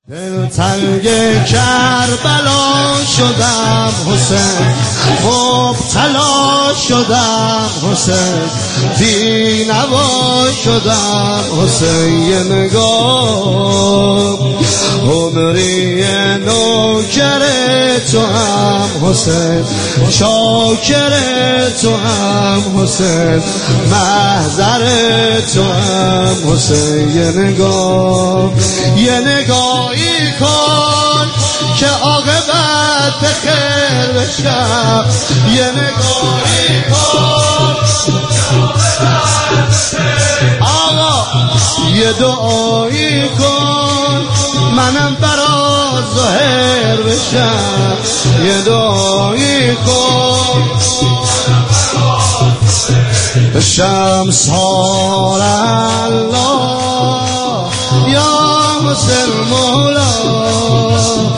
تنگ کربلا شدم حسین، مبتلا شدم حسین، بینوا شدم حسین. یه نگاه عمری نوکر تو هم حسین، شاکر تو هم حسین، محضر تو هم حسین. یه نگاهی کن که عاقبت خیر بشم، یه نگاهی کن آقا، یه دعایی کن منم برا ظاهر بشم، یه دعایی کن بشم سار الله یا حسین مولا.